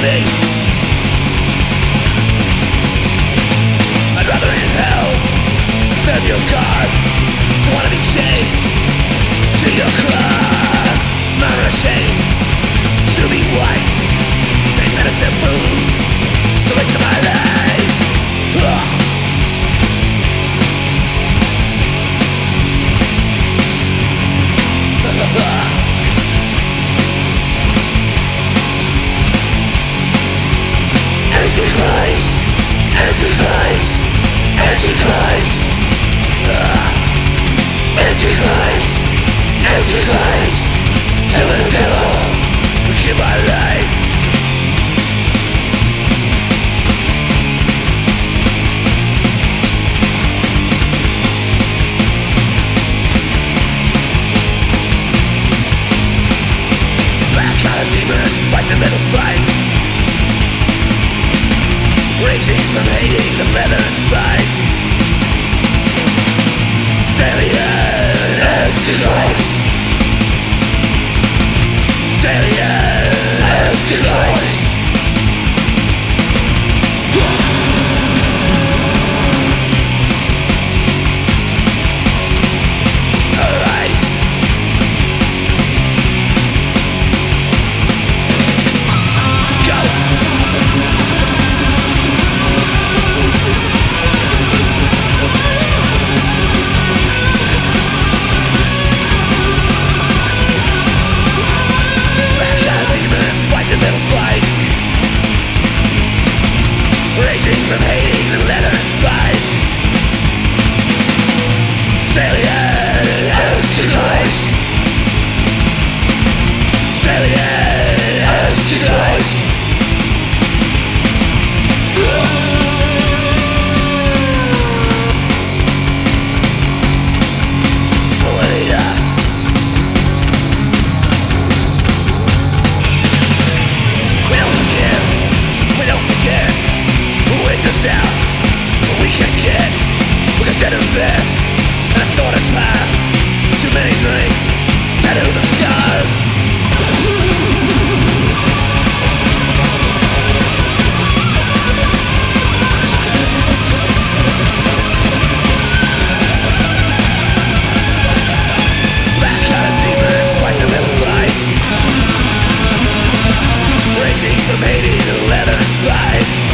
me. I'd rather in hell serve your God. I wanna be chained to your cross. Never ashamed to be white. They minister fools the waste of my life. Antichrist, Antichrist, Antichrist, Antichrist, Antichrist. Tell the devil, give my life. Black kind of demons fight the middle fight, raging from Hades of leather and spikes. Stallion, Antichrist. Stallion, Antichrist. Arise. Go. Raging from Hades and leather and spikes. Stallion, Antichrist. Stallion, Antichrist. Later. We don't forgive. We don't forget. We're just out, but we can't get. We got dead fists and a sordid past. Too many drinks, tattoo the scars. Black kind of demons fight the middle fight, raging from Hades and leather and spikes.